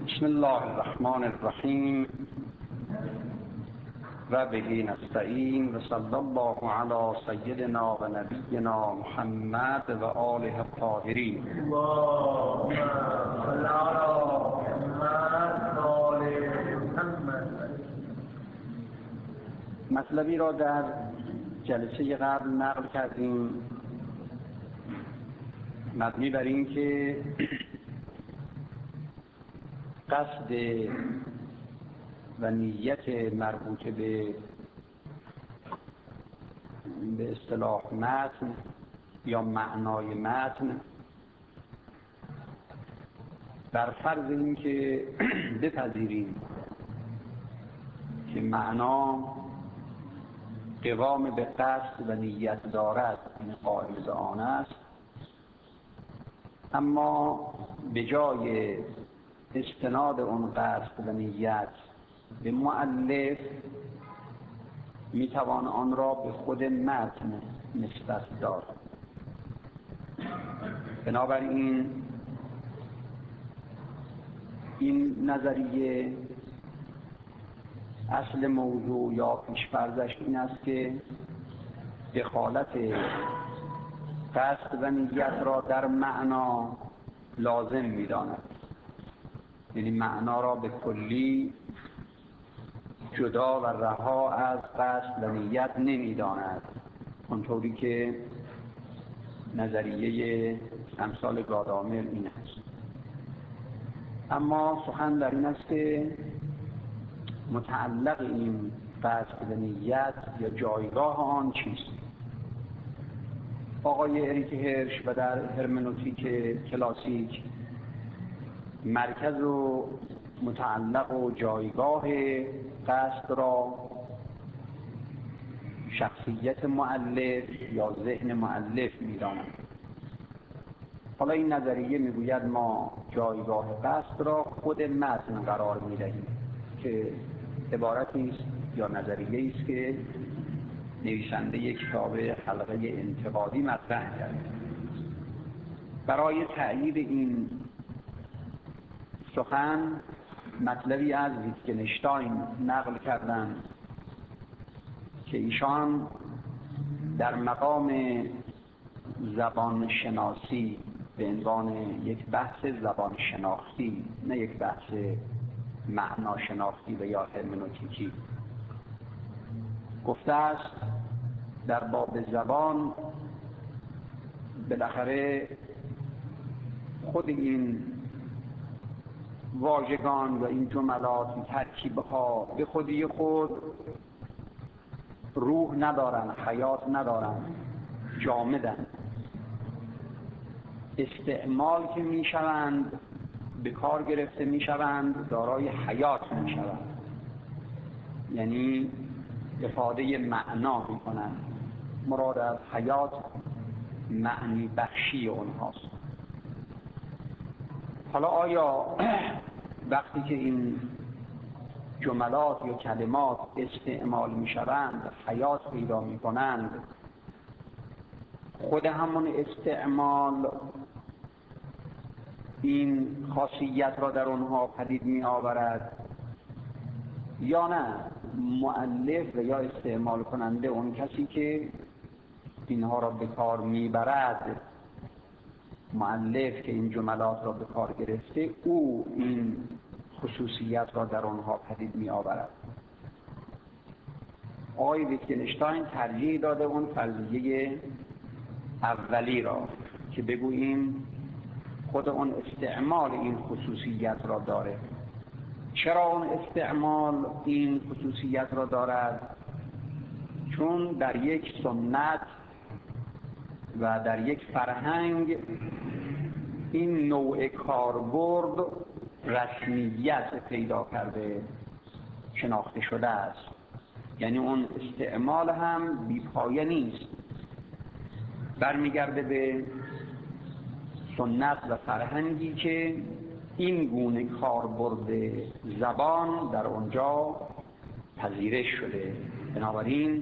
بسم الله الرحمن الرحیم و به نستعین و صلی الله علی سیدنا و نبینا محمد و آله الطاهرین. اللهم صل علی محمد و آل محمد. مطلبی را در جلسه قبل نقل کردیم مبنی بر این که قصد و نیت مربوط به اصطلاح متن یا معنای متن بر فرض این که بپذیریم که معنا قوام به قصد و نیت دارد، این قائل آن است، اما به جای استناد اون قصد و نیت به مؤلف میتوان آن را به خود متن نسبت داد. بنابراین این نظریه اصل موضوع یا پیش‌فرضش این است که دخالت قصد و نیت را در معنا لازم می‌داند، یعنی معنا را به کلی جدا و رها از قصد و نیت نمی‌داند، اونطوری که نظریه امثال گادامر این است. اما سخن در این است که متعلق این قصد و نیت یا جایگاه آن چیست. آقای اریک هرش و در هرمنوتیک کلاسیک مرکز و متعلق و جایگاه قصد را شخصیت مؤلف یا ذهن مؤلف می‌دانند. حالا این نظریه میگوید ما جایگاه قصد را خود متن قرار می‌دهیم که عبارتی است یا نظریه‌ای است که نویسنده کتاب حلقه انتقادی مطرح کرده. برای تأیید این سخن مطلبی از ویتگنشتاین نقل کردند که ایشان در مقام زبان شناسی به عنوان یک بحث زبان شناختی، نه یک بحث معنا شناختی و یا هرمنوتیکی، گفته است در باب زبان بالاخره خود این واژگان و این جملات، این ترکیب‌ها به خودی خود روح ندارن، حیات ندارن، جامدن. استعمال که میشوند، به کار گرفته میشوند، دارای حیات میشوند، یعنی افاده معنا میکنند. مراد از حیات معنی بخشی اونهاست. حالا آیا وقتی که این جملات یا کلمات استعمال میشوند حیات پیدا میکنند، خود همون استعمال این خاصیت را در اونها پدید می آورد یا نه مؤلف و یا استعمال کننده، اون کسی که اینها را به کار میبرد، مؤلف که این جملات را به کار گرفته، او این خصوصیت را در آنها پدید می آورد. آقای ویتگنشتاین ترجیح داده اون فرضیه اولی را که بگوییم خود اون استعمال این خصوصیت را داره. چرا اون استعمال این خصوصیت را دارد؟ چون در یک سنت و در یک فرهنگ این نوع کاربرد رسمیت پیدا کرده، شناخته شده است. یعنی اون استعمال هم بی‌پایه نیست، برمیگرده به سنت و فرهنگی که این گونه کاربرد زبان در اونجا پذیرش شده. بنابراین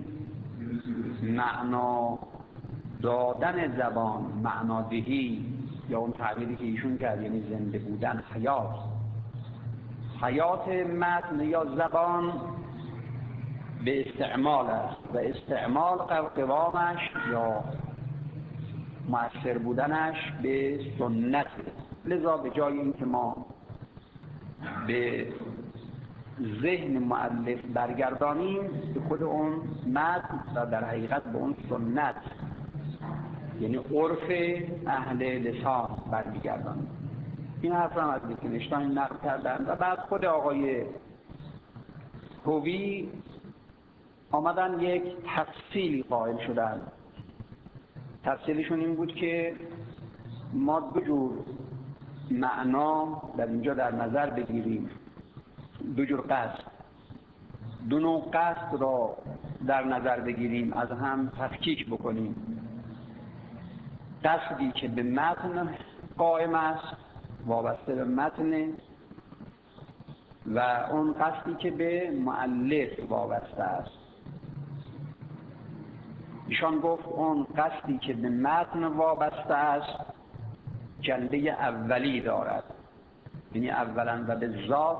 معنا دادن زبان، معنادهی یا اون تعبیری که ایشون کرد یعنی زنده بودن، حیات، حیات متن یا زبان به استعمال است و استعمال قوامش یا مؤثر بودنش به سنت. لذا به جای اینکه ما به ذهن مؤلف برگردانیم به خود اون متن و در حقیقت به اون سنت یعنی عرف اهل لسان برمیگردانیم. این حرف هم از ویتگنشتاین نقل کردن و بعد خود آقای هوی آمدن یک تفصیلی قائل شدن. تفصیلشون این بود که ما دو جور معنا در اینجا در نظر بگیریم، دو جور قصد، دو نوع قصد را در نظر بگیریم، از هم تفکیک بکنیم. قصدی که به متن قائم است، وابسته به متن، و اون قصدی که به مؤلف وابسته است. ایشان گفت اون قصدی که به متن وابسته است جنبه اولی دارد، یعنی اولا و به ذات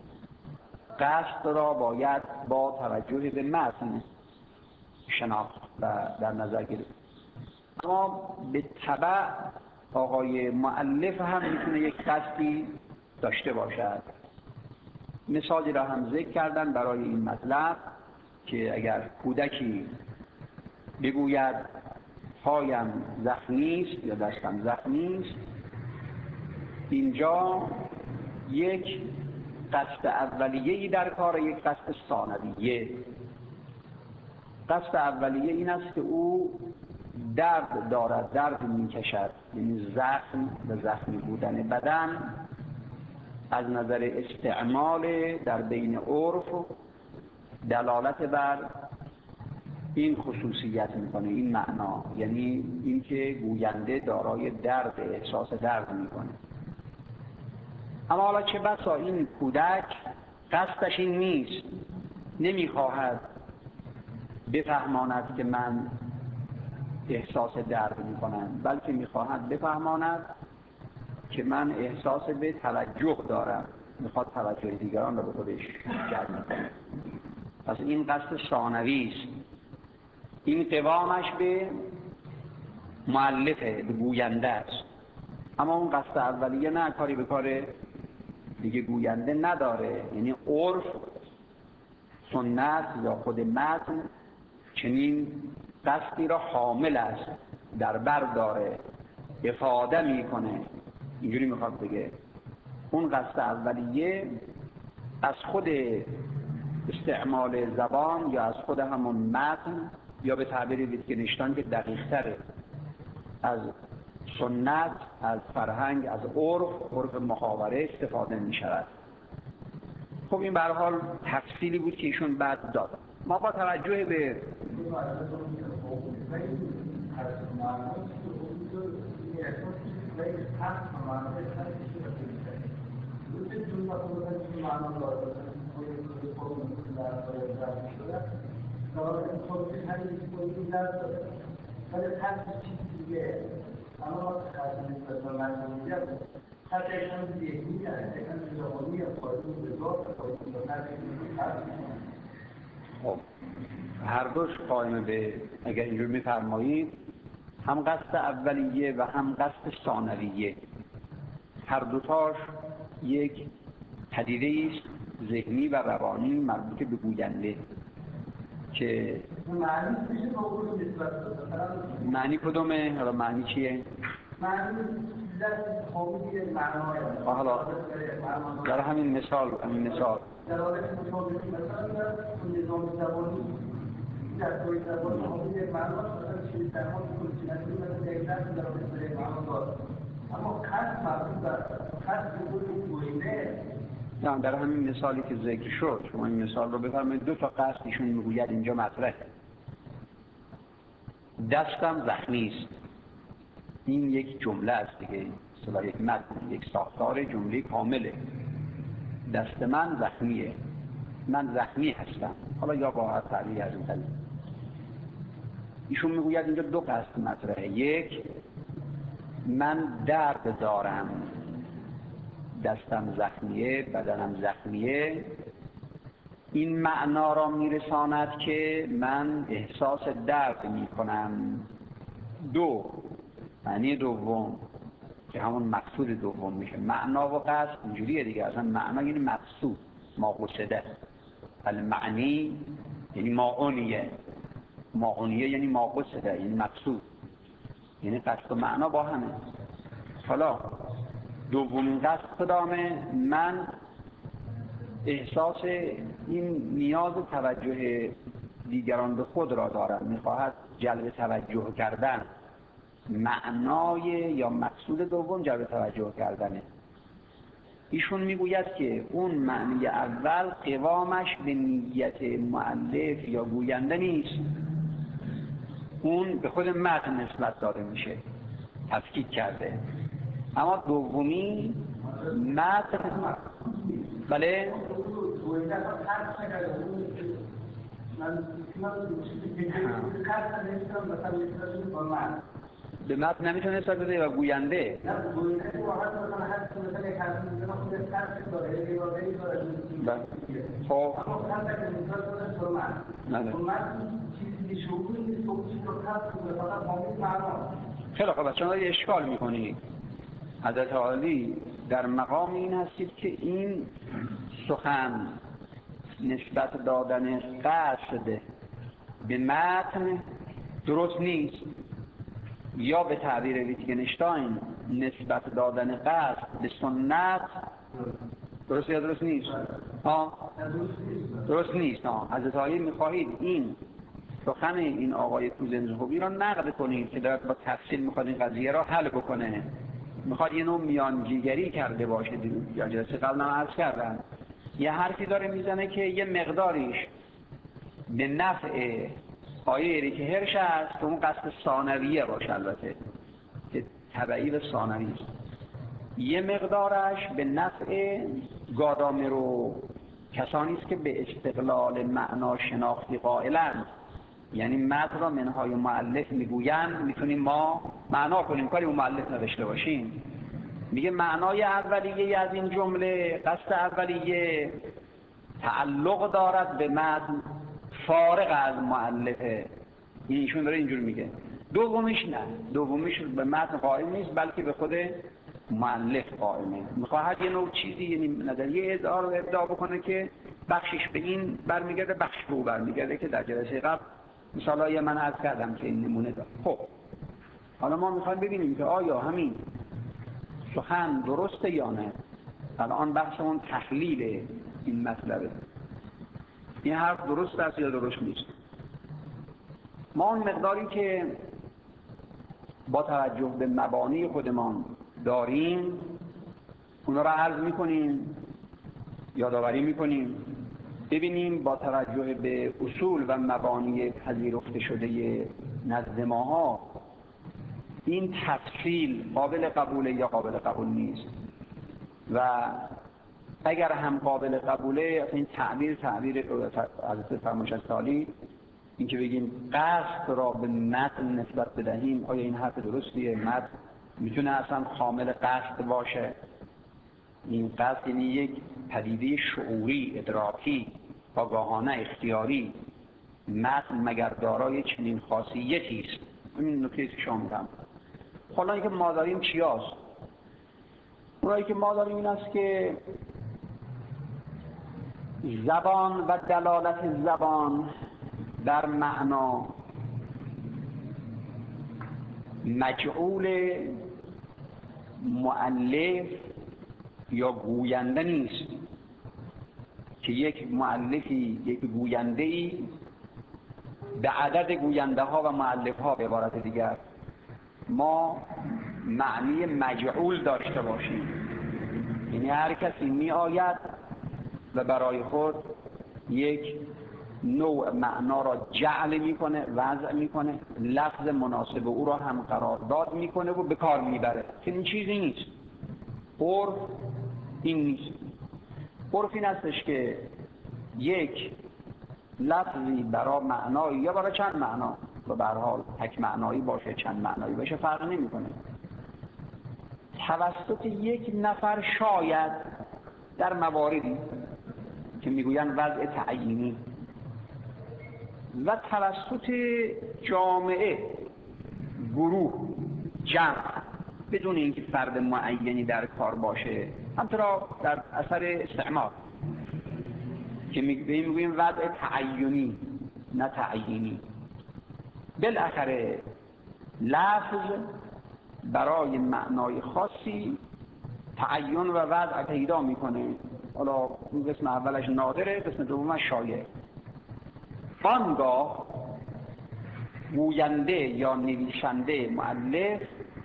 قصد را باید با توجه به متن شناخت و در نظر گرفت. اما به تبع آقای مؤلف هم میتونه یک قصدی داشته باشد. مثالی را هم ذکر کردن برای این مطلب که اگر کودکی بگوید پایم زخمی است یا دستم زخمی است، اینجا یک قصد اولیه‌ای در کار، یک قصد ثانویه. قصد اولیه این است که او درد دارد، درد میکشد، یعنی زخم و زخمی بودن بدن از نظر استعمال در بین عرف دلالت بر این خصوصیت میکنه، این معنا، یعنی اینکه گوینده دارای درد، احساس درد میکنه. اما حالا چه بسا این کودک قصدش این نیست، نمیخواهد بفهماند که من احساس درد میکنم، بلکه میخواهد بفهماند که من احساس به توجه دارم، میخواد توجه دیگران را به خودش جلب کنه. پس این قصد ثانوی است، این قوامش به مؤلفه، به گوینده است. اما اون قصد اولیه نه، کاری به کار دیگه گوینده نداره، یعنی عرف، سنت یا خود متن چنین قصدی را حامل است، در بر داره، افاده میکنه. اینجوری میخواد بگه اون قصد اولیه از خود استعمال زبان یا از خود همون متن یا به تعبیر ویتگنشتاین که دقیق تره از سنت، از فرهنگ، از عرف محاوره استفاده می شود. خب این به هر حال تفصیلی بود که ایشون بعد داد. ما با توجه به هر دوش قائم به، اگر اینجور میفرمایید، هم قصد اولیه و هم قصد ثانویه، هر دوتاش یک پدیده است ذهنی و روانی مربوط به گوینده که معنی کدومه؟ حالا معنی چیه؟ حالا در همین مثال در همین مثالی که ذکر شد، شما این مثال رو بفرمایید، دو تا قصد ایشون میگوید اینجا مطرحه. دستم زخمی است، این یک جمله است دیگه، مثلا یک متن، یک ساختار جمله کامله. دست من زخمیه، من زخمی هستم. حالا یا با هر تعبیری از این قبیل. ایشون میگوید اینجا دو قصد مطرحه. یک، من درد دارم، دستم زخمیه، بدنم زخمیه، این معنا را میرساند که من احساس درد میکنم. دو، معنی دوم که همون مقصود دوم میشه. معنا و قصد اینجوریه دیگه، اصلا معنا یعنی مقصود، ما قصده. المعنی یعنی معونیه، معونیه یعنی ما قصده، یعنی مقصود، یعنی قصد و معنا با همه. حالا دومین قصد کدامه؟ من احساس این نیاز و توجه دیگران به خود را دارم، میخواهد جلب توجه کردن. معنای یا مقصود دوم جلب توجه کردنه. ایشون میگوید که اون معنی اول قوامش به نیت مؤلف یا گوینده نیست، اون به خود متن نسبت داده میشه، تفکیک کرده. اما دومی متن، بله به متن نمیتونه نسبت بده و گوینده خب خیلی خوب. چون داری اشکال میکنی حضرت عالی در مقام این هستید که این سخن نسبت دادن قصد به متن درست نیست، یا به تعبیر ویتگنشتاین نسبت دادن قصد به سنت درست یا درست نیست؟ درست نیست. حضرت عالی میخواهید این سخن این آقای کوزنزهوبی را نقد کنید که دارد با تفصیل میخواد این قضیه را حل بکنه، میخواد یه نوع میانجیگری کرده باشه. یا جلسه قبلا عرض کردم یه حرفی داره میزنه که یه مقداریش به نفع آیه اریک هرش هست که اون قصد ثانویه باشه، البته که تبعی به ثانوی است. یه مقدارش به نفع گادامر و کسانی است که به استقلال معنا شناختی قائلند، یعنی متن را منهای مؤلف میگویند میتونیم ما معنا کنیم، کاری اون مؤلف نوشته باشیم. میگه معنای اولیه از این جمله، قصد اولیه تعلق دارد به متن فارغ از مؤلفه. ایشون داره اینجور میگه. دومیش نه، دومیش به متن قائل نیست بلکه به خود مؤلف قائله. میخواهد یه نوع چیزی، یعنی نظریه ادعا رو ابداع بکنه که بخشش به این برمیگرده، بخش به او برمیگرده، که در جلسه قبل مثلا من عرض کردم که این نمونه داره. خب حالا ما میخوایم ببینیم که آیا همین سخن درسته یا نه. الان بحثمون تحلیل این مطلبه، این حرف درست است یا درست نیست. ما اون مقداری که با توجه به مبانی خودمان داریم اونا را عرض میکنیم، یادآوری میکنیم، ببینیم با توجه به اصول و مبانی پذیرفته شده نزد ماها این تفصیل قابل قبوله یا قابل قبول نیست. و اگر هم قابل قبوله، این تعبیر حضرت فرمایشات عالی، این که بگیم قصد را به متن نسبت بدهیم، آیا این حرف درستیه؟ متن میتونه اصلا حامل قصد باشه؟ این قصد یعنی یک پدیده شعوری، ادراکی، آگاهانه، اختیاری. متن مگر دارای چنین خاصیتی است؟ این نکته که شما میگم. حالا اینکه ما داریم چی هست؟ اونایی که ما داریم این است که زبان و دلالت زبان در معنا مجعول مؤلف یا گوینده نیست، که یک مؤلفی، یک گوینده‌ای به عدد گوینده ها و مؤلف ها، به عبارت دیگر ما معنی مجعول داشته باشیم. یعنی هر کسی می آید و برای خود یک نوع معنا را جعل میکنه، وضع میکنه، لفظ مناسب او را هم قرارداد میکنه و به کار میبره. این چیزی نیست. عرف این نیست. عرف این هستش که یک لفظی برای معنایی یا برای چند معنا، و به هر حال تک معنایی باشه چند معنایی باشه فرق نمیکنه، توسط یک نفر شاید در مواردی که میگویند وضع تعیینی و توسط جامعه، گروه، جمع، بدون اینکه فرد معینی در کار باشه، همطورا در اثر استعمار که میگوییم وضع تعیینی نه تعیینی. بالاخره لفظ برای معنای خاصی تعین و وضع پیدا میکنه. حالا این قسم اولش نادره، قسم دومش شایع. آنگاه گوینده یا نویسنده مؤلف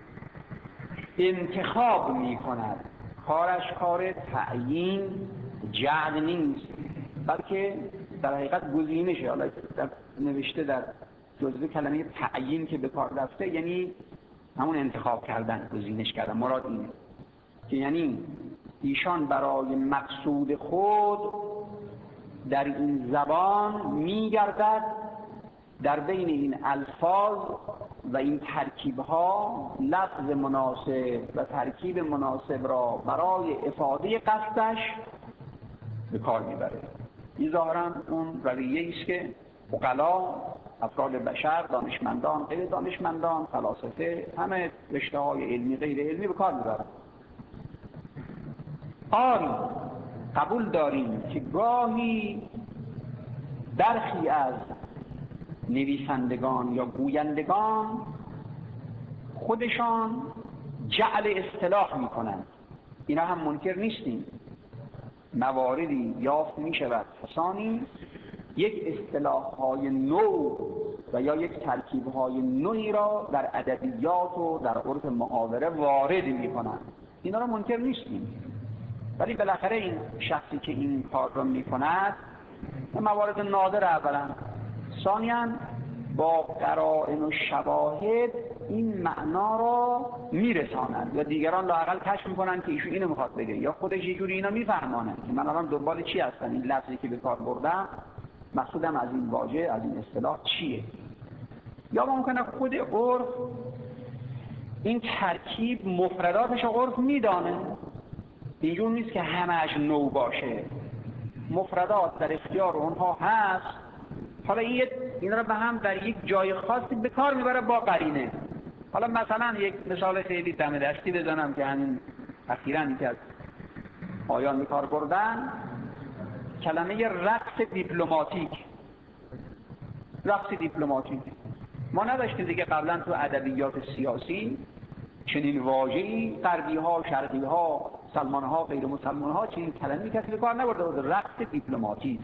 انتخاب میکند، کارش کار تعیین جعل نیست، بلکه در حقیقت گزینشه. حالا در نوشته در جزوه کلمه تعیین که به کار رفته یعنی همون انتخاب کردن، گزینش کردن. مراد اینه که یعنی ایشان برای مقصود خود در این زبان میگردد، در بین این الفاظ و این ترکیبها لفظ مناسب و ترکیب مناسب را برای افاده قصدش به کار میبره. این ظاهراً اون رویه‌ای است که عقلا، افراد بشر، دانشمندان، غیر دانشمندان، فلاسفه، همه رشته‌های علمی غیر علمی به کار میبرن. آری قبول داریم که گاهی برخی از نویسندگان یا گویندگان خودشان جعل اصطلاح میکنند. اینا هم منکر نیستیم. مواردی یافت میشود کسانی یک اصطلاح‌های نو و یا یک ترکیب‌های نوعی را در ادبیات و در عرف محاوره وارد میکنند. اینا را منکر نیستیم، ولی بالاخره این شخصی که این کار را میکند موارد نادر اولا، ثانیاً با قرائن و شواهد این معنا را میرسانند یا دیگران لااقل کشف میکنن که ایشون اینو میخواد بگه، یا خودش یه جوری اینا میفهمانه که من الان دنبال چی هستم، این لفظی که به کار بردم مقصودم از این واژه، از این اصطلاح چیه. یا ممکنه خود عرف این ترکیب مفرداتش عرف میدانه، اینجور نیست که همه‌اش نو باشه، مفردات در اختیار اونها هست. حالا این را به هم در یک جای خاصی به کار میبره با قرینه. حالا مثلا یک مثال خیلی دم دستی بزنم که همین اخیراً یکی از آیان به کار بردن، کلمه رقص دیپلماتیک. رقص دیپلماتیک ما نداشتیم دیگه قبلا تو ادبیات سیاسی چنین واژه‌ای، غربی‌ها، شرقی‌ها، مسلمان‌ها، غیر مسلمان‌ها چنین کلمه‌ای کسی به کار نبرده بود، رقص دیپلماتیک.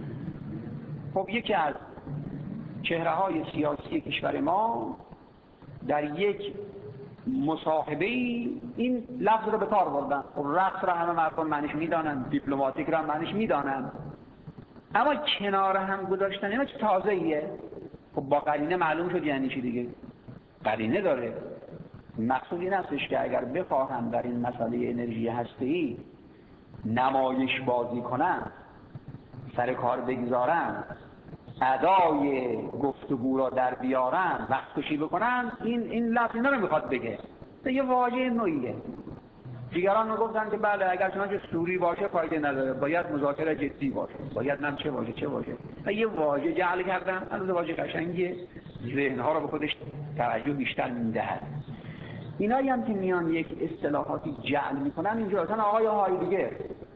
خب یکی از چهره‌های سیاسی کشور ما در یک مصاحبه این لفظ رو به کار بردن. خب رقص را همه مردم معنیش میدانن، دیپلماتیک را معنیش میدانن، اما کنار هم گذاشتن اینا چه تازه‌ایه. خب با قرینه معلوم شد یعنی چی دیگه. قرینه داره. مقصود این هستش که اگر بخواهند در این مسئله انرژی هسته‌ای نمایش بازی کنند، سر کار بگذارن، ادای گفتگو را در بیارن، وقت کشی بکنن، این لفظ اینا رو میخواد بگه. یه واژه نوعیه. دیگران میگفتن که بله اگر چنانچه سوری باشه فایده نداره، باید مذاکره جدی باشه، باید نم چه واژه. یه واژه جعل کردن، البته واژه قشنگیه، ذهنها رو به خودش توجه بیشتر میدهد. اینایی هم که میان یک اصطلاحاتی جعل میکنن، اینجا اصلا آقای هایدگر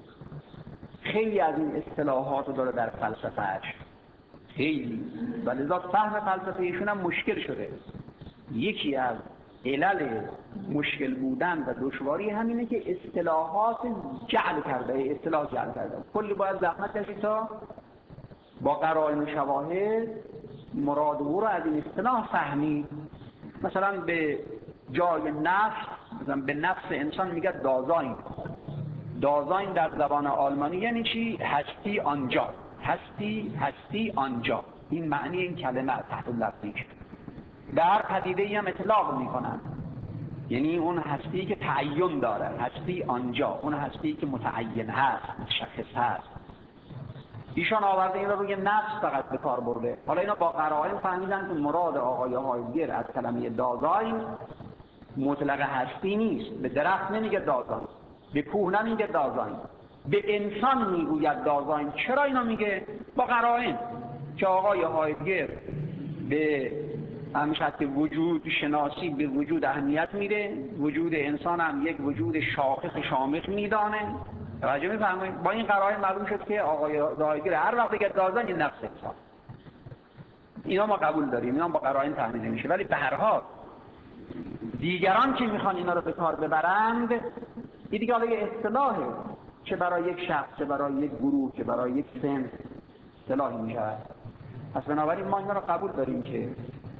خیلی از این اصطلاحات رو داره در فلسفه‌اش، خیلی، و لذا فهم فلسفه ایشون هم مشکل شده. یکی از علل مشکل بودن و دشواری همینه که اصطلاحات جعل کرده، اصطلاح جعل کرده. کلی باید زحمت کشید تا با قرائن و شواهد مراد او را از این اصطلاح فهمید. مثلا به جای نفس، مثلا به نفس انسان میگه دازاین. دازاین در زبان آلمانی یعنی چی؟ هستی آنجا. هستی آنجا. این معنی این کلمه تحت لفظی به هر پدیده‌ای هم اطلاق میکنن، یعنی اون هستی که تعین داره، هستی آنجا، اون هستی که متعین هست، متشخص هست. ایشان آورده این رو روی نفس فقط به کار برده. حالا اینا با قرائن فهمیدن که مراد آقای هایدگر از کلمه دازاین مطلق هستی نیست. به درخت نمیگه دازان، به کوه نمیگه دازان، به انسان میگوید دازان. چرا اینا میگه؟ با قرائن که آقای هایدگر به همیشه که وجود شناسی به وجود اهمیت میده، وجود انسان هم یک وجود شاخص شامخ میدانه. توجه میفرمایید؟ با این قرائن معلوم شد که آقای هایدگر هر وقت بگه دازان این نفس انسان. اینا ما قبول داریم، اینا با قرائن تحمیل میشه. ولی به هر حال دیگران که میخوان اینا رو به کار ببرند، این دیگه حالا یه اصطلاحه، چه برای یک شخص، چه برای یک گروه، چه برای یک سن اصطلاحی میشه. پس بنابراین ما اینا رو قبول داریم که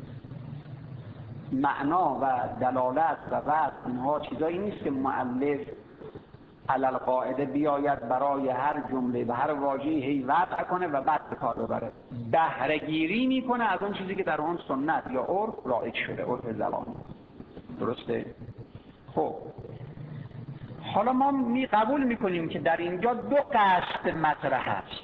معنا و دلالت و وصف اینها چیزایی نیست که مؤلف علل قاعده بیاید برای هر جمله و هر واژه‌ای هی وضع کنه و بعد به کار ببره. بهره گیری میکنه از اون چیزی که در اون سنت یا عرف رایج شده، عرف زبانی. درسته؟ خب حالا ما قبول میکنیم که در اینجا دو قصد مطرح هست،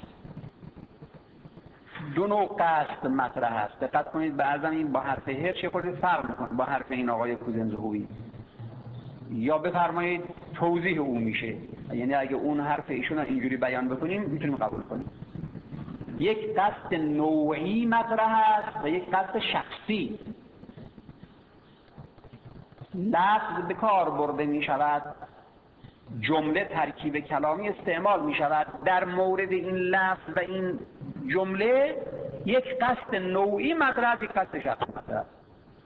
دو نوع قصد مطرح هست. دقت کنید بعضا این با حرف هر چه خود فرق میکنه با حرف این آقای کوزنزهوی، یا بفرمایید توضیح او میشه. یعنی اگه اون حرف ایشون اینجوری بیان بکنیم میتونیم قبول کنیم. یک قصد نوعی مطرح است و یک قصد شخصی. لفظ به کار برده می شود، جمله ترکیب کلامی استعمال می شود. در مورد این لفظ و این جمله یک قصد نوعی مطرح است، یک قصد شخصی مطرح است.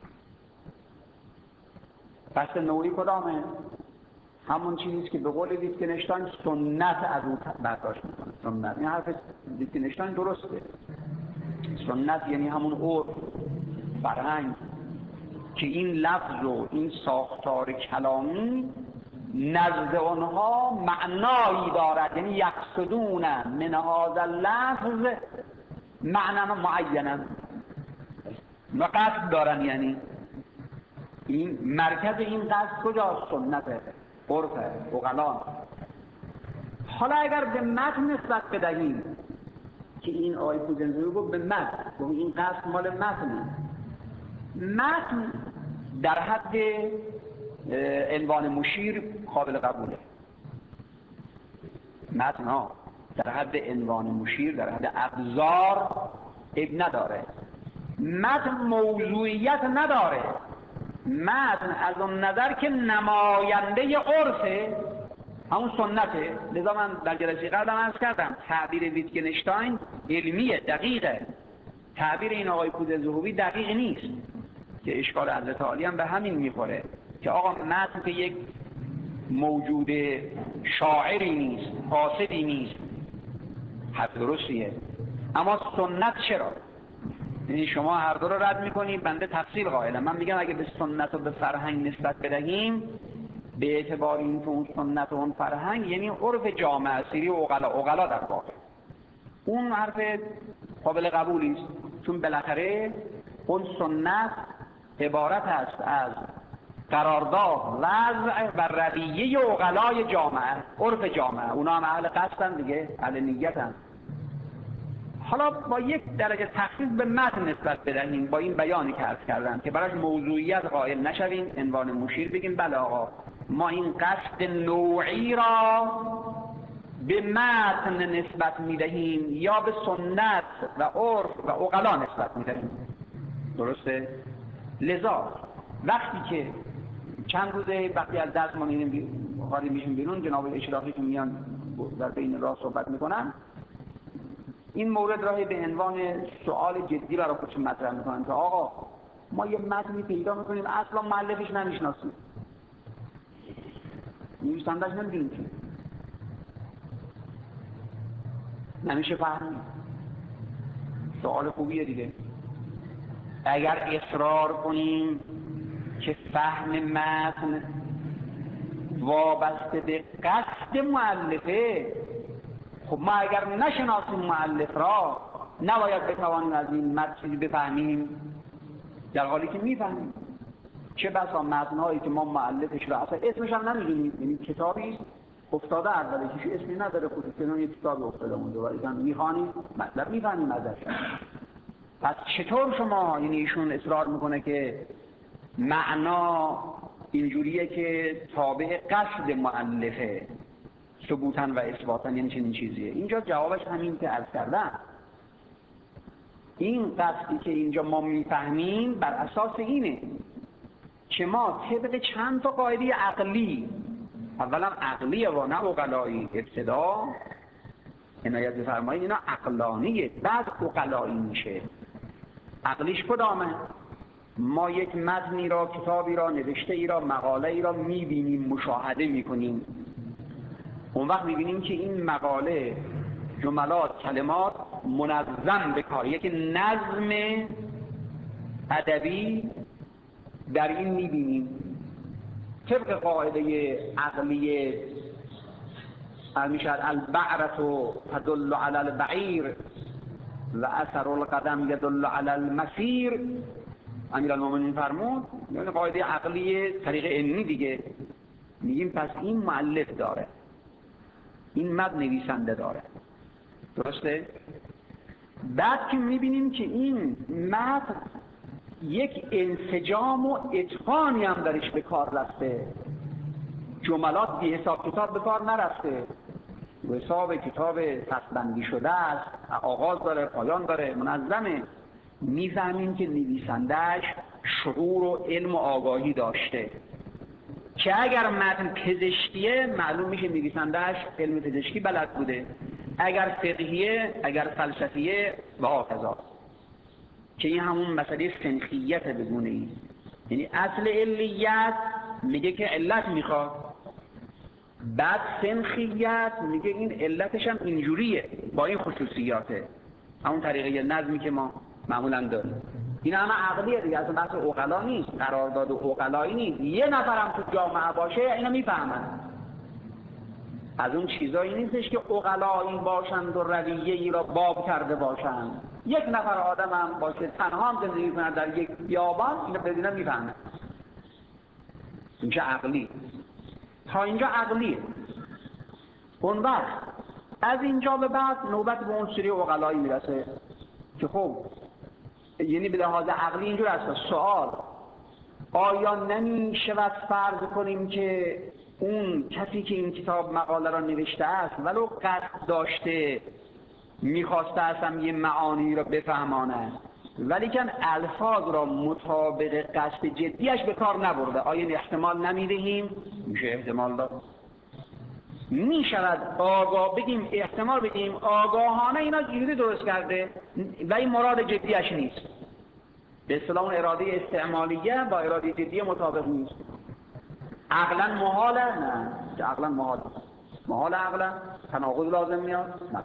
قصد نوعی کدامه؟ همون چیزی که به قول ویتگنشتاین سنت از او برداشت میکنه. سنت، این حرف ویتگنشتاین درسته. سنت یعنی همون عرف، فرهنگ، که این لفظ و این ساختار کلامی نزد آنها معنایی دارد، یعنی یقصدون من هذا اللفظ معنی معینا، و قصد دارن. یعنی این مرکز این قصد کجاست؟ سنته، عرفه، عقلان. حالا اگر به متن نسبت بدهیم که این آقای کوزنزهوی گفت به متن، گفت این قصد مال متنه. متن در حد عنوان مشیر قابل قبوله. متن ها در حد عنوان مشیر، در حد ابزار عیب نداره. متن موضوعیت نداره. متن از اون نظر که نماینده عرفه، همون سنته. لذا من در جلسه قبلم عرض کردم تعبیر ویتگنشتاین علمیه، دقیقه. تعبیر این آقای کوزنزهوی دقیق نیست، که اشکال حضرت عالی هم به همین میخوره که آقا متن که یک موجود شاعری نیست، قاصدی نیست، حرف درستیه. اما سنت چرا؟ یعنی شما هر دو رو رد میکنید، بنده تفصیل قائلم. من میگم اگه به سنت و به فرهنگ نسبت بدهیم، به اعتبار این که اون سنت و اون فرهنگ یعنی عرف جامعه سیری و عقلا در واقع، اون حرف قابل قبولی است، چون بالاخره اون سنت عبارت است از قرارداد، وضع و رویه عقلای جامعه، عرف جامعه. اونا هم اهل قصدن دیگه، اهل نیتن. حالا با یک درجه تخفیف به متن نسبت بدهیم، با این بیانی که عرض کردم که براش موضوعیت قائل نشویم، عنوان مشیر بگیم بله آقا ما این قصد نوعی را به متن نسبت میدهیم یا به سنت و عرف و عقلا نسبت میدهیم. درسته؟ لذا وقتی که چند روزه وقتی از درس ما میشیم بیرون، جناب اشراقی که میان در بین راه صحبت میکنن، این مورد را به عنوان سوال جدی برای خودشون مطرح میکنن که آقا ما یه متنی پیدا میکنیم اصلا مؤلفش نمیشناسیم، نویسنده‌اش نمیدونیم چیه، نمیشه فهمید. سوال خوبیه دیگه. اگر اصرار کنیم که فهم متن وابسته به قصد مؤلفه، خب ما اگر نشناسیم مؤلف را نباید بتوانیم از این متن چیزی بفهمیم، در حالی که میفهمیم. چه بسا متن‌هایی که ما مؤلفش را اصلا اسمش هم نمیدونیم، یعنی کتابی افتاده اولش اسمی نداره، خودش کنون یک کتاب افتاده اونجا، ولی که میخوانیم مطلب میفهمیم ازش. پس چطور شما، یعنی ایشون اصرار میکنه که معنا اینجوریه که تابع قصد مؤلفه، ثبوتاً و اثباتاً یعنی چنین چیزیه. اینجا جوابش همین که عرض کردم. این قصدی که اینجا ما میفهمیم بر اساس اینه که ما طبق چند تا قاعده عقلی، اولا عقلیه و نه عقلایی، ابتدا عنایت بفرمایید اینا عقلانیه، بعد عقلایی میشه. عقلیش کدامه؟ ما یک متنی را، کتابی را، نوشته ای را، مقاله ای را میبینیم، مشاهده میکنیم. اون وقت میبینیم که این مقاله، جملات، کلمات منظم به کار، یک نظم ادبی در این میبینیم. طبق قاعده عقلیه میشد البعرة تدل علی البعیر و اثر القدم یدل علی المسیر. امیرالمومنین فرمود یعنی قاعده عقلی طریق علمی دیگه. میگیم پس این مؤلف داره، این متن نویسنده داره، درسته؟ بعد که میبینیم که این متن یک انسجام و اتقانی هم درش به کار رفته، جملات بی حساب کتاب به کار نرفته، به حساب کتاب فصل‌بندی شده است، آغاز داره، پایان داره، منظمه. میفهمیم که نویسنده‌اش شعور و علم و آگاهی داشته که اگر متن پزشکیه معلوم میشه نویسنده‌اش علم پزشکی بلد بوده، اگر فقهیه، اگر فلسفیه و هاکذا. که این همون مسئله سنخیت بگونه ای، یعنی اصل علیت میگه که علت میخواد، بعد سنخیت میگه این علتش هم اینجوریه با این خصوصیاته، همون طریقه نظمی که ما معمولا داریم. این همه عقلیه دیگه، اصلا بحث عقلا نیست، قرارداد عقلایی نیست. یه نفرم تو جامعه باشه اینو میفهمن. از اون چیزایی نیستش که عقلایی باشند و رویه ای را باب کرده باشند. یک نفر آدم هم باشه تنها هم زندگی کنه در یک بیابان، اینو بدونم میفهمن. اینجا عقلی، تا اینجا عقلیه. اون وقت از اینجا به بعد نوبت به اون سری عقلایی میرسه که خب یعنی به لحاظ عقلی اینجور است. سوال آیا نمیشود فرض کنیم که اون کسی که این کتاب مقاله را نوشته است ولو قصد داشته میخواسته اصلا یه معانی را بفهمانه ولیکن الفاظ را مطابق قصد جدیش به کار نبرده، آیا این احتمال نمیدهیم؟ میشه احتمال داد. میشود بگیم احتمال بدیم آگاهانه اینا جوری درست کرده و این مراد جدیش نیست. به اصطلاح اون اراده استعمالیه با اراده جدی مطابق نیست. عقلا محاله؟ نه، عقلا محال عقلا تناقض لازم میاد؟ نه.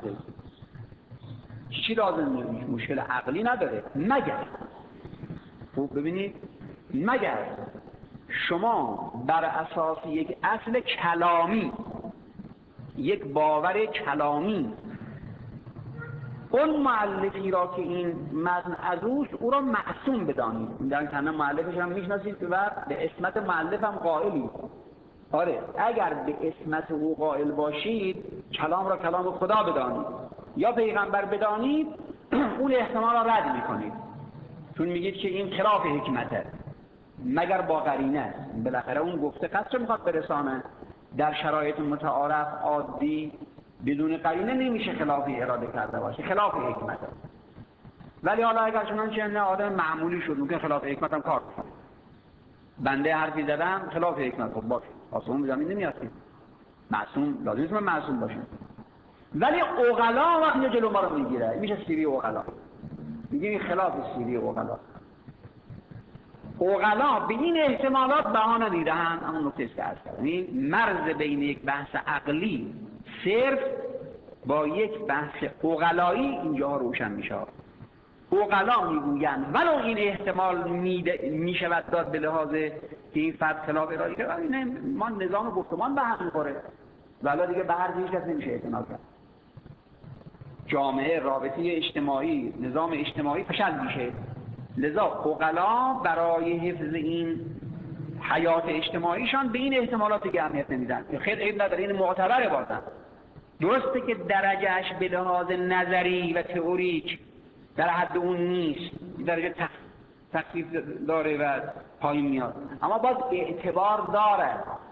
چی لازم میاد؟ مشکل عقلی نداره، مگر خوب ببینید، مگر شما بر اساس یک اصل کلامی، یک باور کلامی، اون مؤلفی را که این متن از اوست او را معصوم بدانید. در کنه مؤلفش هم میشناسید و به اسمت مؤلف هم قائلید. آره، اگر به اسمت او قائل باشید کلام را کلام خدا بدانید یا پیغمبر بدانید، اون احتمال را رد میکنید، چون میگید که این خلاف حکمته مگر با قرینه. بالاخره اون گفته قصد میخواد برسانه، در شرایط متعارف عادی بدون قرینه نمیشه خلافی اراده کرده باشه، خلاف حکمته. ولی حالا اگر چنانچه نه آدم معمولی شد ممکن خلاف حکمت هم کار کنه. بنده حرفی زدم خلاف حکمت خب باشه، آسمون به زمین نمیاد که معصوم لازم نیست معصوم باشه. ولی عقلا وقتی جلو ما رو میگیره میشه سیری عقلا، میگه این خلاف سیری عقلا. عقلا به این احتمالات بهانه دیدن. همون نکته است که عرض کردم، یعنی مرز بین یک بحث عقلی صرف با یک بحث عقلایی اینجا روشن میشه. عقلا میگویند ولو این احتمال میشود داد به لحاظ که این فرد خلاف ارادی کرد، ولی ما نظام گفتمان به حق میخوره ولی دیگه به هر هیچ کس نمیشه اعتماد کرد. جامعه، رابطه اجتماعی، نظام اجتماعی فشل میشه. لذا عقلا برای حفظ این حیات اجتماعیشان به این احتمالات دیگه اهمیت نمیدن. خیلی عیب نداره، این معتبره بازن. درسته که درجهش به لحاظ نظری و تئوریک در حد اون نیست، درجه تخفیف داره و پایین میاد، اما باز اعتبار داره.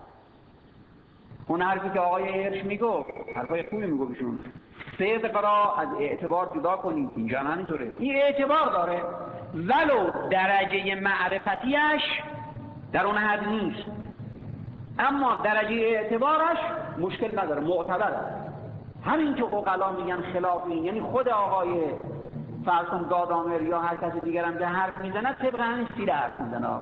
اون حرفی که آقای ارش میگفت، حرفای خوبی میگفتشون، صدق را از اعتبار جدا کنید. اینجا همینطوره، این اعتبار داره ولو درجه معرفتیش در اون حد نیست، اما درجه اعتبارش مشکل نداره، معتبره. همین که عقلا میگن خلاف این، یعنی خود آقای فرسون گادامر یا هر کس دیگر هم که حرف میزنه طبق همین سیره حرف میزنه.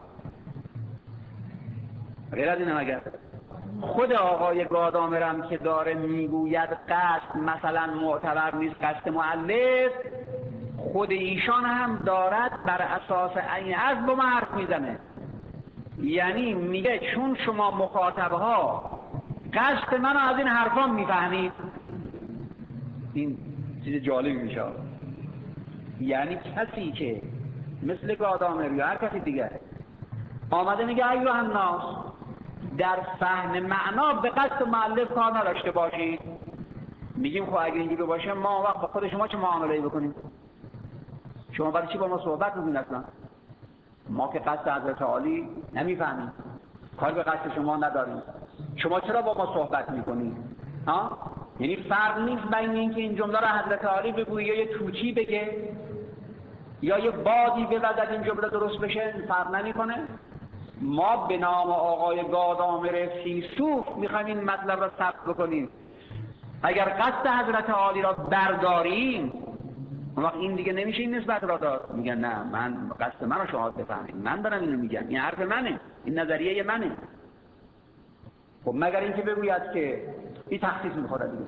غیر از اینه مگر خود آقای گادامرم که داره میگوید قصد مثلا معتبر نیست، قصد مؤلف، خود ایشان هم دارد بر اساس این از با حرف میزنه. یعنی میگه چون شما مخاطبها قصد منو از این حرفا میفهمید. این چیز جالبی میشه. یعنی کسی که مثل گادامر یا هر کسی دیگر آمده میگه ایها الناس در فهم معنا به قصد مؤلف کار نداشته باشید، میگیم خب اگه اینجوری باشه ما وقت با خود شما چه معامله‌ای بکنیم؟ شما برای چی با ما صحبت می‌کنید اصلا؟ ما که قصد حضرت عالی نمیفهمیم، کار به قصد شما نداریم، شما چرا با ما صحبت می‌کنید؟ ها؟ یعنی فرق نیست بین اینکه این جمله رو حضرت عالی بگوید یا یه توتی بگه یا یه بادی بوزد این جمله درست بشه، فرق نمی‌کنه. ما به نام آقای گادامر فیلسوف میخوایم این مطلب را ثبت بکنیم. اگر قصد حضرت عالی را برداریم اون وقت این دیگه نمیشه این نسبت را داد. میگن نه، من قصد من رو شما بفهمید، من دارم اینو میگم، این حرف منه، این نظریه منه. خب مگر اینکه بگوید که این تخصیص میخوره دیگه.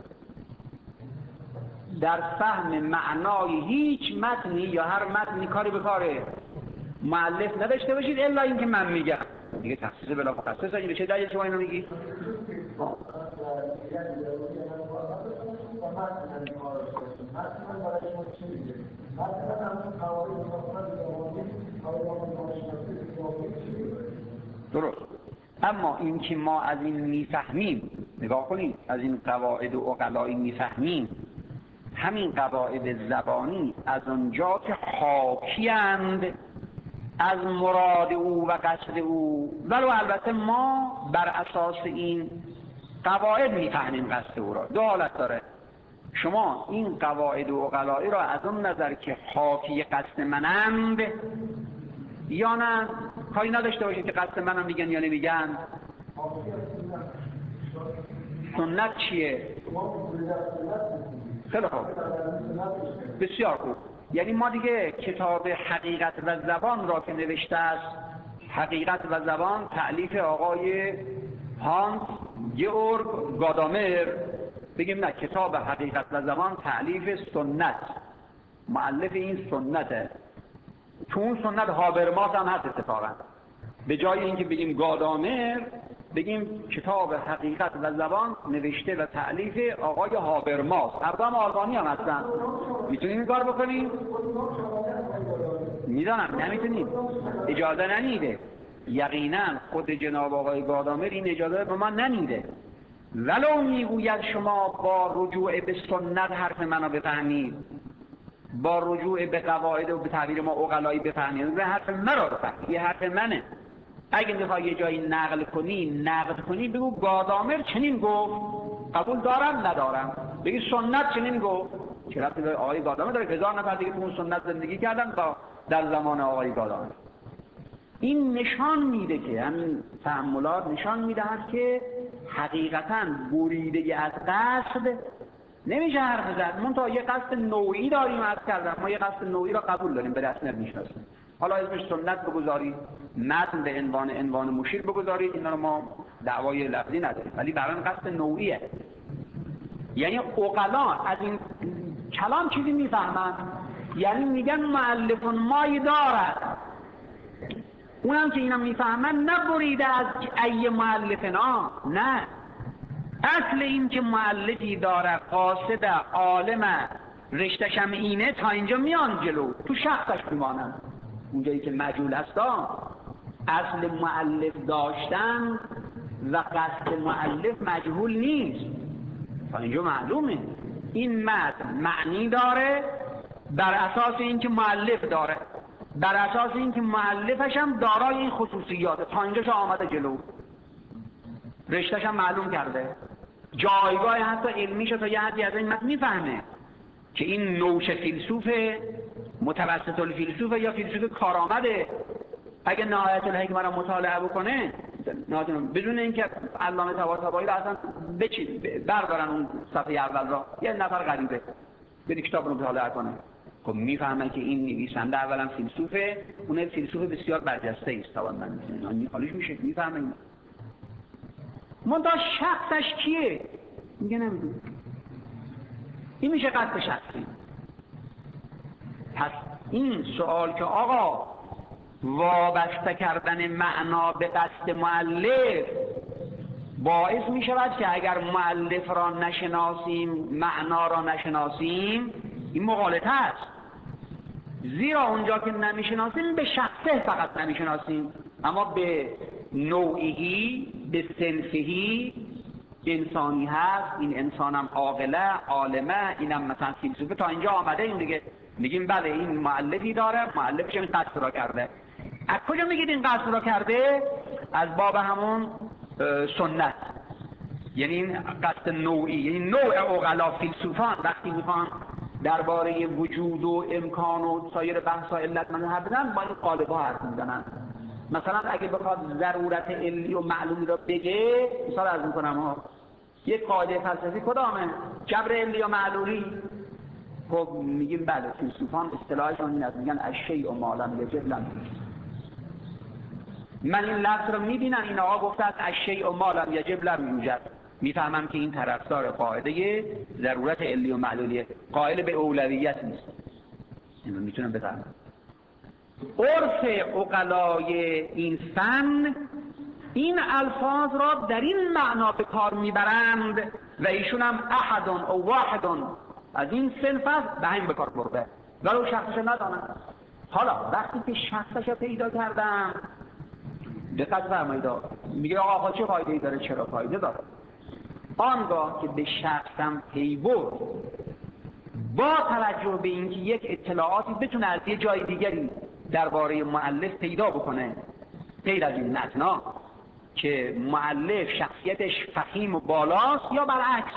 در فهم معنای هیچ متنی یا هر متنی کاری به کار مؤلف نداشته باشید الا اینکه من میگم دیگه تخصیص بلا مخصص. این چه دلیل شما اینو میگی؟ درست. اما این که ما از این میفهمیم، نگاه کنید، از این قواعد و عقلایی میفهمیم، همین قواعد زبانی از اونجا که حاکی‌اند از مراد او و قصد او، ولو البته ما بر اساس این قواعد میفهمیم قصد او را. دو حالت داره. شما این قواعد و عقلایی را از اون نظر که حاکی قصد منند یا نه کاری نداشته باشید که قصد منم میگن یا نمیگن. سنت چیه؟ خیلی خوب، بسیار خوب. یعنی ما دیگه کتاب حقیقت و زبان را که نوشته است، حقیقت و زبان تألیف آقای هانس گئورگ گادامر، بگیم نه، کتاب حقیقت و زبان تألیف سنت، مؤلف این سنته. تو اون سنت هابرماس هم هست اتفاقا. به جای اینکه بگیم گادامر بگیم کتاب حقیقت و زبان نوشته و تألیف آقای هابرماس. هر دو هم آلمانی هم هستن. میتونیم این کار بکنیم؟ میدانم نمیتونیم، اجازه نمیده. یقینا خود جناب آقای گادامر این اجازه به ما نمیده. ولو میگوید شما با رجوع به سنت حرف منو بفهمید، با رجوع به قواعد و به تعبیر ما عقلایی بفهمید، به حرف مرا بفهمید، یه حرف منه. اگه میخوای یه جایی نقل کنی بگو گادامر چنین گفت، قبول دارم ندارم. بگی سنت چنین گفت، چه ربطی به آقای گادامر داره؟ 1000 نفر دیگه تو اون سنت زندگی کردن تا در زمان آقای گادامر. این نشان میده که همین تأملات نشان میدهد که حقیقتاً بریده از قصد نمیشه حرف زد. منتها یه قصد نوعی داریم، عرض کردم ما یه قصد نوعی را قبول داریم، به رسمیت میشناسیم. حالا اسمش سنت بگذارید، متن به عنوان مشیر بگذارید، اینا رو ما دعوای لفظی نداریم، ولی برای قصد نوعیه. یعنی عقلا از این کلام چیزی میفهمن، یعنی میگن مؤلف مای دارد، اونم که اینا میفهمن نبریده از ای مؤلفنا، نه، اصل این که مؤلفی داره قاصد عالم رشته‌شم اینه تا اینجا میان جلو، تو شخصش میمانن. اونجایی که مجهول هستا اصل مؤلف داشتن و قصد مؤلف مجهول نیست، تا اینجا معلومه. این متن معنی داره بر اساس اینکه مؤلف داره. بر اساس اینکه مؤلفش هم دارای این خصوصیات، تا اینجاش آمده جلو، رشتهش هم معلوم کرده، جایگاه حتی علمیش تا یه حدی از این متن میفهمه که این نوش فیلسوف متوسط الفیلسوف یا فیلسوف کارآمده. اگه نهایت الحکمه رو مطالعه بکنه بدون اینکه علامه طباطبایی رو اصلا بردارن اون صفحه اول را، یه نفر غریبه بری کتاب رو مطالعه کنه، خب میفهمن که این نویسنده اولا فیلسوفه، اون فیلسوف بسیار برجسته است. طبعا من حالیش میشه میفهمن. منتها شخصش کیه؟ میگه نمیدونم. این میشه قصد شخصی. پس این سوال که آقا وابسته کردن معنا به قصد مؤلف باعث می شود که اگر مؤلف را نشناسیم، معنا را نشناسیم، این مغالطه است. زیرا اونجا که نمیشناسیم به شخصه فقط نمیشناسیم، اما به نوعی، به صنفهی انسانی هست. این انسانم عاقله، عالمه، اینم مثلا فیلسوفه. تا اینجا آمده این دیگه میگیم بله این مؤلفی داره، مؤلفش این قصد را کرده. از کجا میگید این قصد را کرده؟ از باب همون سنت، یعنی این قصد نوعی، یعنی نوع عقلا فیلسوفان وقتی میخوان درباره وجود و امکان و سایر بحث و علت حرف بزنن با این قالب‌ها حرف میزنن. مثلا اگه بخواد ضرورت علی و معلومی را بگه، مثال عرض میکنم ها، یک قاعده فلسفی کدامه؟ جبر علی و معلولی. خب میگیم بله فیلسوفان اصطلاحشون این است، میگن الشیء ما لم یجب لم یوجد. من این لفظ رو میبینم این آقا گفته است الشیء ما لم یجب لم یوجد، میفهمم که این طرفدار قاعده ضرورت علی و معلولیه، قائل به اولویت نیست. اینو میتونم بفهمم. عرف عقلای این فن این الفاظ را در این معنا به کار میبرند و ایشون هم احد او واحد از این صنف است، به همین به کار برده ولو شخصش ندانند. حالا وقتی که شخصش رو پیدا کردم، دقت فرمایید، میگه آقا چه فایده‌ای داره؟ چرا فایده داره؟ آنگاه که به شخصم پی برد با توجه به اینکه یک اطلاعاتی بتونه از یه جای دیگری درباره مؤلف پیدا بکنه غیر از این متنا، که مؤلف شخصیتش فخیم و بالاست یا برعکس.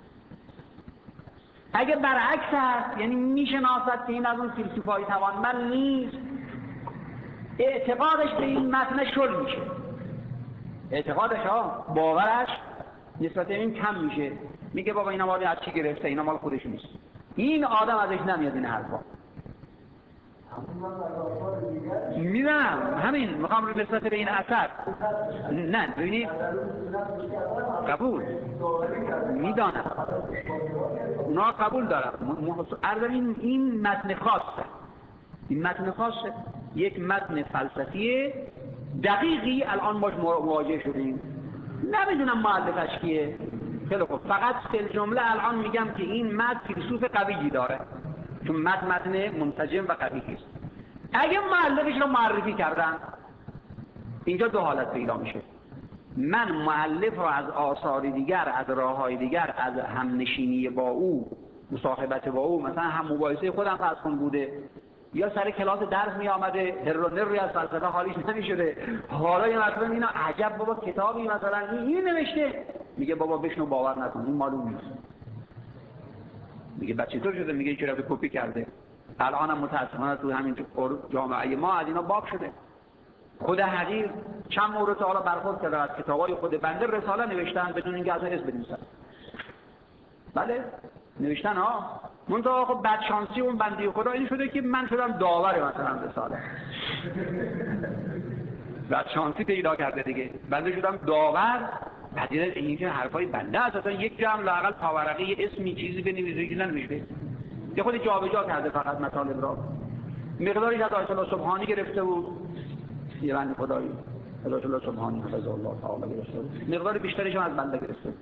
اگه برعکس هست یعنی میشناسد که این از اون فیلسوفای توانمند نیست، اعتقادش به این متن شل میشه، اعتقادش باورش نسبت این کم میشه، میگه بابا اینا مال از چی گرفته، اینا مال خودش نیست. این آدم ازش نمیاد این حرفا. میدونم همین میخوام رو نسبت به این اثر نه ببینید قبول میدانم اونا قبول دارم. عرض این متن خاصه، این متن خاصه، یک متن فلسفی دقیقی الان باش مواجه شدیم، نمیدونم مؤلفش کیه. خیلی خوب، فقط فی جمله الان میگم که این متن فیلسوف قویی داره، چون متن منسجم و قوی است. اگه مؤلفش رو معرفی کردن، اینجا دو حالت پیدا میشه. من مؤلف رو از آثار دیگر، از راههای دیگر، از همنشینی با او، مصاحبت با او، مثلا هم مباحثه خودم فرض کن بوده، یا سر کلاس درس می آمده هر و نر از فلسفه حالیش نمی شده، حالا یه مثلا اینا عجب بابا کتابی مثلا این نوشته، میگه بابا بشنو باور نکن این معلوم نیست. میگه بچه طور شده، میگه چرا کپی کرده. الان هم متاسفانه تو همین جامعه ما از اینا باب شده. خود حقیر چند مورد تا حالا برخورد کرده از کتابای خود بنده رساله نوشتن بدون اینکه اصلا اسم بنویسن. بله نوشتن ها. منتها خب بدشانسی اون بنده خدا این شده که من شدم داور مثلا رساله. بدشانسی پیدا کرده دیگه. بنده شدم داور. بعد اینکه حرفای بنده اساسا یک جمع لااقل پاورقی یه اسمی چیزی بنویسه که ننوشته. یه خود جابجا کرده فقط مطالب را. مقداری از آیت الله سبحانی گرفته بود. یه بنده خدایی آیت الله سبحانی حفظه الله تعالی گرفته بود. مقدار بیشترش هم از بنده گرفته.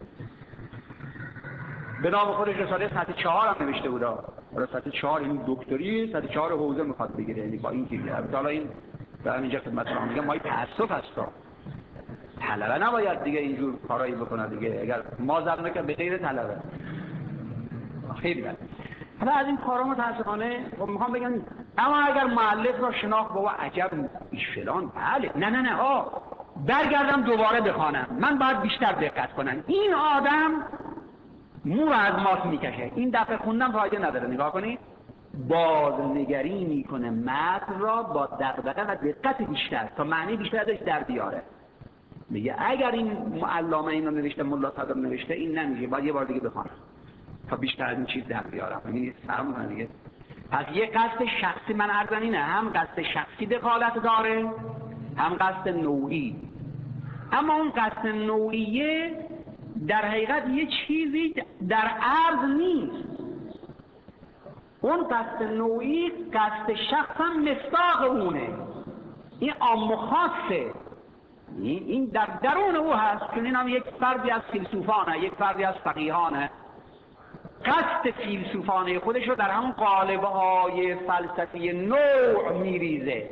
به نام خودش رساله سطح 4 هم نوشته بود. سطح 4 این دکتری سطح 4 حوزه میخواد بگیره، یعنی با این چیزی. حالا این در اینجا خدمت شما میگم ما تأسف هست. طلبه نباید دیگه اینجور کارایی بکنه دیگه. اگر ما ظن که به غیر طلبه خیلی بد. حالا از این کارا متاسفانه میخوام بگم اما اگر مؤلف را شناخت بابا عجب ایش فلان بله نه برگردم دوباره بخوانم، من باید بیشتر دقت کنم. این آدم مو از ماست میکشه، این دفعه خوندم فایده نداره. نگاه کنید بازنگری میکنه متن را با دقدقه و دقت بیشتر تا معنی بیشتر ازش در بیاره. میگه اگر این علامه اینو نوشته، ملا صدر نوشته، این نمیشه، باید یه بار دیگه بخونم تا بیشتر از این چیز در بیارم. ببینید فرمون دیگه. پس یه قصد شخصی من عرضم اینه، هم قصد شخصی دخالت داره هم قصد نوعی. اما اون قصد نوعیه در حقیقت یه چیزی در عرض نیست. اون قصد نوعی قصد شخص هم مصداق اونه، این عام و خاصه، این در درون او هست که این هم یک فردی از فیلسوفانه، یک فردی از فقیهانه، قصد فیلسوفانه خودش رو در همون قالب‌های فلسفی نوع میریزه.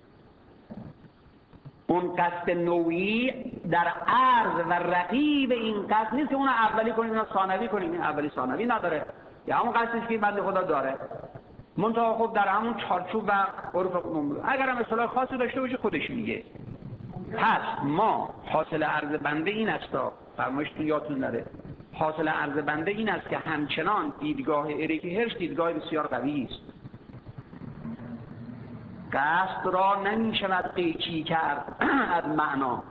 اون قصد نوعی در عرض و رقیب این قصد نیست که اون اولی کنیم یا ثانوی کنیم. این اولی ثانوی نداره، یا همون قصدی که بنده خدا داره، منتها خب در همون چارچوب و عرف عمومی اگر هم اصطلاح خاصی داشته باشه خودش میگه. پس ما حاصل عرض بنده این است، فرمایشتون یادتون نره، حاصل عرض بنده این است که همچنان دیدگاه اریک هرش دیدگاه بسیار قوی است. قصد را نمی شود قیچی کرد از معنا،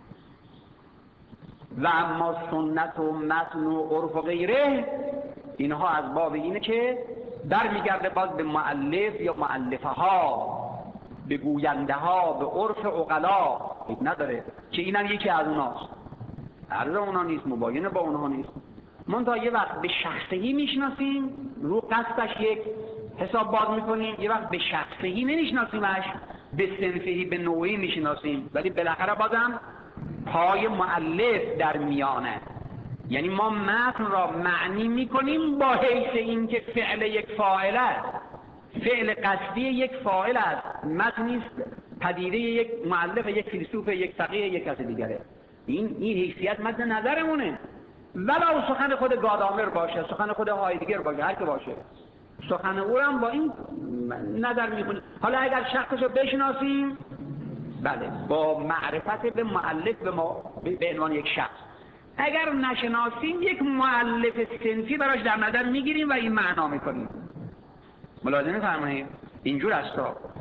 و اما سنت و متن و عرف و غیره اینها از باب اینه که برمیگرده باز به مؤلف یا مؤلفه ها، به گوینده ها، به عرف عقلا. نداره که اینم یکی از اوناست، عرض اونا نیست، مباینه با اونها نیست. منتها یه وقت به شخصی میشناسیم، رو قصدش یک حساب باز میکنیم، یه وقت به شخصی نمیشناسیمش، به صنفی به نوعی میشناسیم، ولی بالاخره بازم پای مؤلف در میانه. یعنی ما متن را معنی میکنیم با حیث این که فعل یک فاعل است، فعل قصدی یک فاعل است، متن نیست پدیده یک مؤلف، یک فیلسوف، یک فقیه، یک کس دیگره. این حیثیت مد نظرمونه، ولو سخن خود گادامر باشه، سخن خود هایدگر باشه، هر که باشه، سخن او هم با این نظر میکنیم. حالا اگر شخصش رو بشناسیم، بله، با معرفت به مؤلف به عنوان یک شخص. اگر نشناسیم یک مؤلف صنفی براش در نظر میگیریم و این معنا میکنیم. ملاحظه فرمایید اینجور است.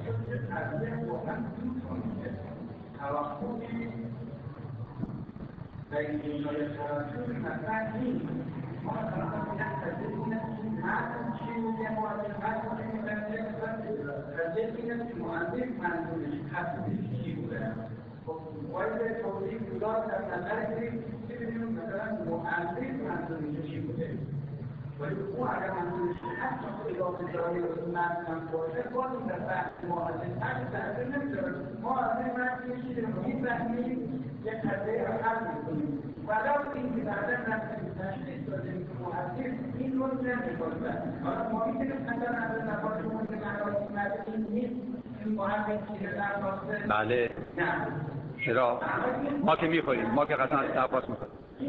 باید توضیح داد در نظر گرفت که ببینیم مثلا مؤلف منظورش چی بوده، ولی اون اگر منظورش حتی اضافه جایی متن باشه باز این در بحث مؤلف هر تأثیر نمیذاره. مؤلف متن چیزی رو میفهمیم، یک قضیه رو حل میکنیم، ولو این که بعدا تشخیص دادیم که مؤلف این رو نمیکنه. حالا ما میتونیم مثلا از نفاتمون که معنای متن نیست این مؤلف چیزی در واسطه بله نه چرا؟ ما که میخوریم، ما که قطعا از تحفاظ میخوریم.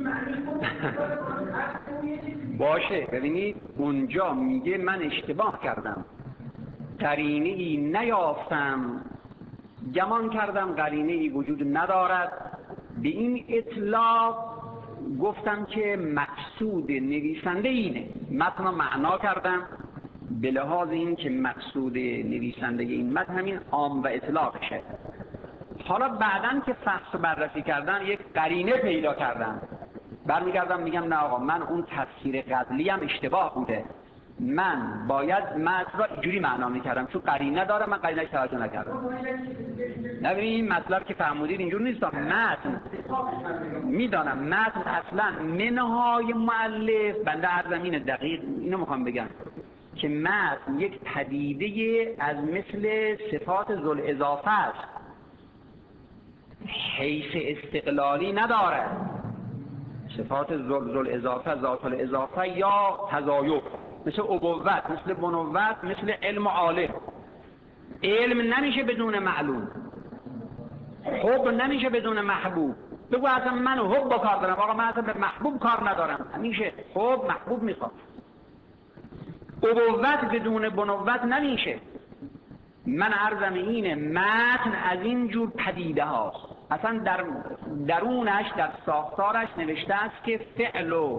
باشه، ببینید اونجا میگه من اشتباه کردم، قرینه ای نیافتم، گمان کردم قرینه ای وجود ندارد. به این اطلاق گفتم که مقصود نویسنده اینه، متن معنا کردم به لحاظ این که مقصود نویسنده این متن همین عام و اطلاقشه. حالا بعدن که فحص و بررسی کردن یک قرینه پیدا کردم، برمیگردم میگم نه آقا، من اون تفسیر قبلی هم اشتباه بوده، من باید متن را اینجوری معنا میکردم، چون قرینه داره من قرینه‌اش توجه نکردم. نبینید این مطلب که فهمودید اینجور نیست. متن میدانم، متن اصلا منهای مؤلف، بنده هر زمین دقیق اینو میخوام بگم که متن یک پدیده از مثل صفات ذوالإضافه است، حیث استقلالی نداره. صفات ذوالإضافه، ذات الاضافه یا تزایف، مثل ابوت، مثل بنوت، مثل علم و عالم. علم نمیشه بدون معلوم، حب نمیشه بدون محبوب. بگو اصلا من حب با کار دارم، آقا من اصلا به محبوب کار ندارم، همیشه حب محبوب میخواد. ابوت بدون بنوت نمیشه. من عرضم اینه متن از این جور پدیده هاست، اصلا در درونش، در ساختارش نوشته است که فعل و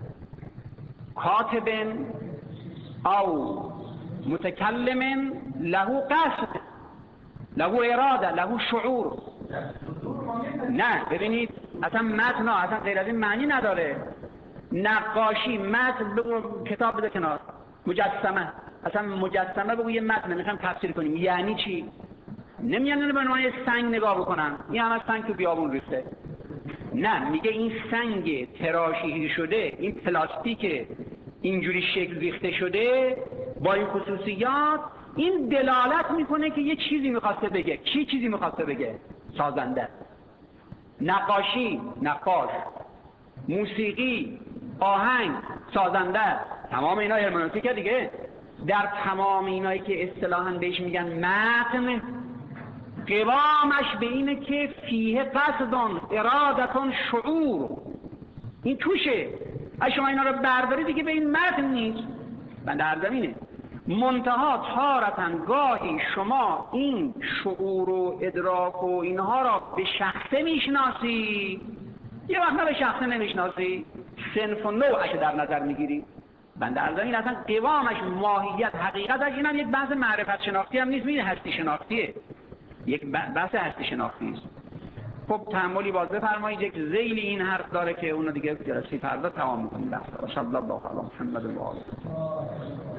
کاتب او متکلم له قصد، له اراده، له شعور. نه ببینید اصلا متن اصلا غیر از این معنی نداره. نقاشی متن کتاب بده کنار، مجسمه اصلا مجسمه بگو یه متن میخوام تفسیر کنیم یعنی چی؟ نمیان به عنوان سنگ نگاه بکنن این همه سنگ تو بیابون ریخته، نه میگه این سنگ تراشیده شده، این پلاستیک اینجوری شکل ریخته شده با این خصوصیات، این دلالت میکنه که یه چیزی میخواسته بگه. کی چیزی میخواسته بگه؟ سازنده. نقاشی نقاش، موسیقی آهنگ سازنده، تمام اینا هرمنوتیکه دیگه. در تمام اینایی که اصطلاحاً بهش میگن متن، قوامش به اینه که فیه قصدون ارادتون شعور، این توشه. اگه شما اینا رو برداری دیگه به این متن نیست. من در زمینه منتها تارتن گاهی شما این شعور و ادراک و اینها را به شخصه میشناسی، یه وقت به شخصه نمیشناسی، صنف و نوعش در نظر میگیری. بنده ارزمین اصلا قوامش، ماهیت، حقیقتش این هم یک بحث معرفت شناختی هم نیست، میدونی هستی شناختیه، یک بحث هستی شناختی است. خب تأملی باز بفرمایید، یک ذیل این حرف داره که اونو دیگه جلسه فردا تمام می‌کنیم. بحث. صلی الله علی محمد و آله.